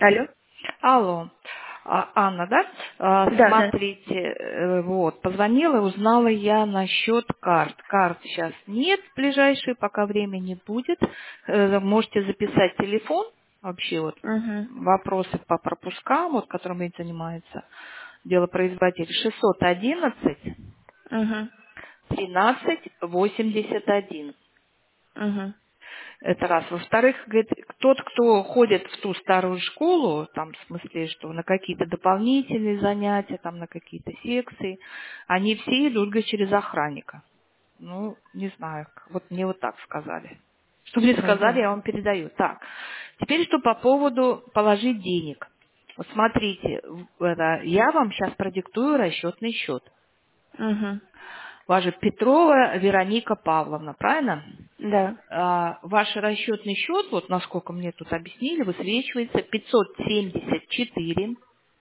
Алло? Алло. Анна, да? Да, да. Смотрите, вот, позвонила, узнала я насчет карт. Карт сейчас нет в ближайшее, пока времени будет. Можете записать телефон, вообще вот Угу. вопросы по пропускам, вот, которым этим занимается делопроизводитель. 611 Угу. 13 81. Угу. Это раз. Во-вторых, говорит, тот, кто ходит в ту старую школу, там, в смысле, что на какие-то дополнительные занятия, там, на какие-то секции, они все идут, говорит, через охранника. Ну, не знаю, вот мне вот так сказали. Что мне сказали, Угу. я вам передаю. Так, теперь что по поводу положить денег. Вот смотрите, я вам сейчас продиктую расчетный счет. Угу. У вас же Петрова Вероника Павловна, правильно? Да. Ваш расчетный счет, вот насколько мне тут объяснили, высвечивается 574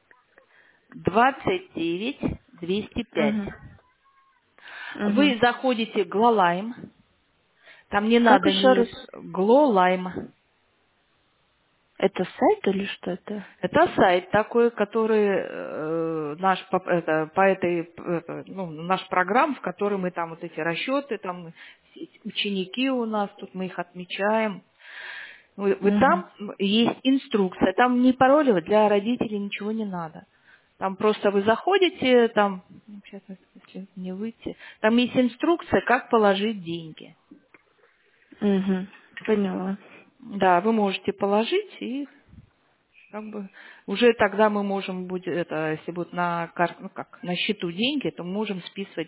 29 205. Угу. Угу. Вы заходите в Глолайм, там не Как надо еще раз? ни Глолайм. Это сайт или что это? Это сайт такой, который по этой наш программ, в которой мы там вот эти расчеты, там ученики у нас, тут мы их отмечаем. Вы Угу. там есть инструкция, там не паролевать, для родителей ничего не надо. Там просто вы заходите, там, сейчас, если не выйти, там есть инструкция, как положить деньги. Угу. Поняла. Да, вы можете положить и как бы уже тогда мы можем будет это, если будут на ну как, на счету деньги, то мы можем списывать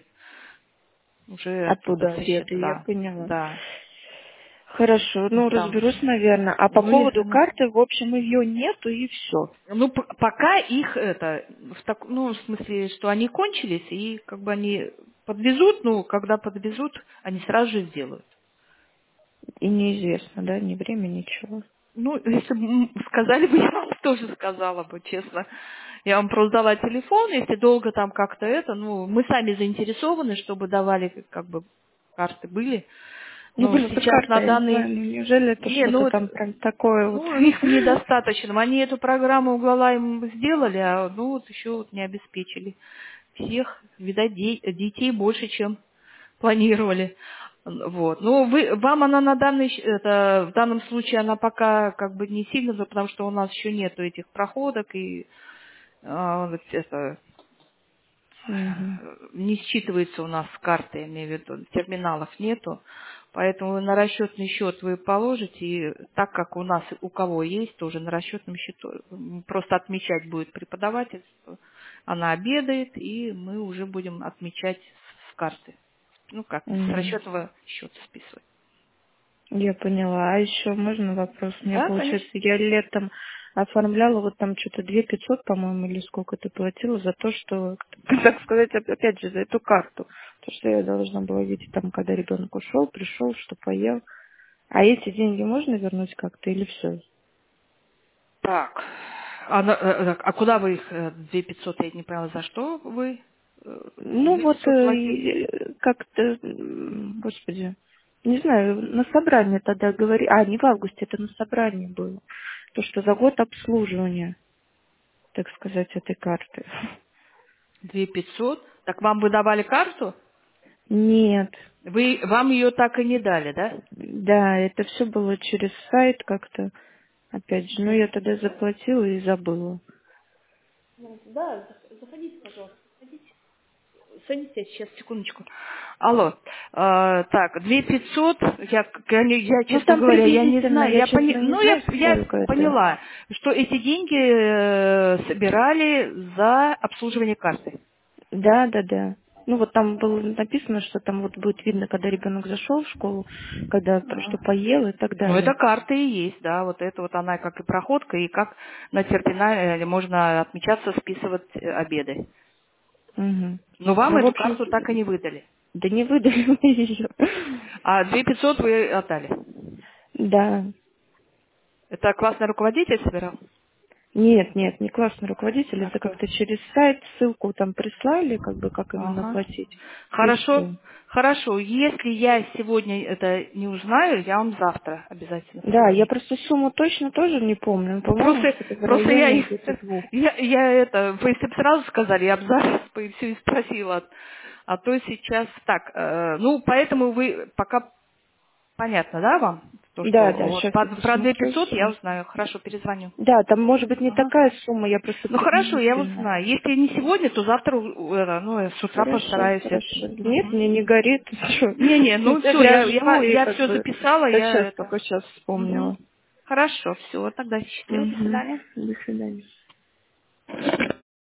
уже оттуда Оттуда со ответы, счета. я Да, поняла. да. Хорошо, Ну, ну там, разберусь, наверное. А по ну если поводу карты, в общем, ее нету и все. ну, пока их это, ну, в смысле, что они кончились, и как бы они подвезут, ну, когда подвезут, они сразу же сделают. И неизвестно, да, ни время, ничего. Ну, если бы сказали бы, я вам тоже сказала бы, честно. Я вам просто дала телефон, если долго там как-то это, ну, мы сами заинтересованы, чтобы давали, как бы, карты были. Ну, Но просто сейчас карта, на я не знаю, данный... ну неужели это Не, что-то ну, там прям такое вот? ну, их недостаточно. Они эту программу угла им сделали, а ну вот еще вот не обеспечили всех. Видать, детей больше, чем планировали. Вот. Ну, вам она на в данном случае она пока как бы не сильно, потому что у нас еще нету этих проходок и вот это Угу. не считывается у нас с карты, я имею в виду, терминалов нету. Поэтому на расчетный счет вы положите, и так как у нас у кого есть, тоже на расчетном счету просто отмечать будет преподаватель, что она обедает, и мы уже будем отмечать с карты. Ну как, с Угу. расчетного счета списывать. Я поняла. А еще можно вопрос? У меня Да, получается, конечно. я летом оформляла вот там что-то 2500, по-моему, или сколько ты платила за то, что, так сказать, опять же, за эту карту. То, что я должна была видеть там, когда ребенок ушел, пришел, что поел. А эти деньги можно вернуть как-то или все? Так. А куда вы их, 2500, я не поняла, за что вы Ну вот 2500 платили? как-то, господи, не знаю, на собрании тогда говорили, не в августе, это на собрании было. То, что за год обслуживания, так сказать, этой карты. 2500? Так вам бы давали карту? Нет, Вам ее так и не дали, да? да, это все было через сайт как-то, опять же, ну я тогда заплатила и забыла. Да, заходите, пожалуйста. Садитесь, сейчас, секундочку. Алло. Так, 2500, Ну честно там говоря, я не приблизительно, знаю. я честно не Ну, знаю, я сколько это. поняла, что эти деньги собирали за обслуживание карты. Да, да, да. Ну вот там было написано, что там вот будет видно, когда ребенок зашел в школу, когда что поел и так Ну, это далее. карта и есть, да, вот это вот она как и проходка, и как на терминале можно отмечаться, списывать обеды. Угу. Но вам Ну, в эту общем, карту так и не выдали. да не выдали мне ее. А 2500 вы отдали. Да. Это классный руководитель собирал? Нет, нет, не классный руководитель, А это кто? как-то через сайт ссылку там прислали, как бы как именно Ага. платить. И Хорошо, все. хорошо. Если я сегодня это не узнаю, я вам завтра обязательно Да, я позвоню. просто сумму точно тоже не помню. По-моему, Просто, что-то в просто я, районе где-то 2. я это, вы если бы сразу сказали, я бы зараз все и спросила. А то сейчас так, ну, поэтому вы пока понятно, да, вам? То, Да, что да, вот сейчас я про посмотрю 2500 я все. узнаю. Хорошо, перезвоню. Да, там может быть не Ага. такая сумма, я просто Ну хорошо, я приблизительно. узнаю. Если не сегодня, то завтра, ну, я с утра Хорошо, постараюсь это. хорошо. Нет, Мгм. мне не горит. Что? Не-не, ну все, Сентября жду и я как все бы записала, я сейчас это. только сейчас Мгм. вспомнила. Хорошо, все, тогда счастливо, до Угу. свидания. До свидания.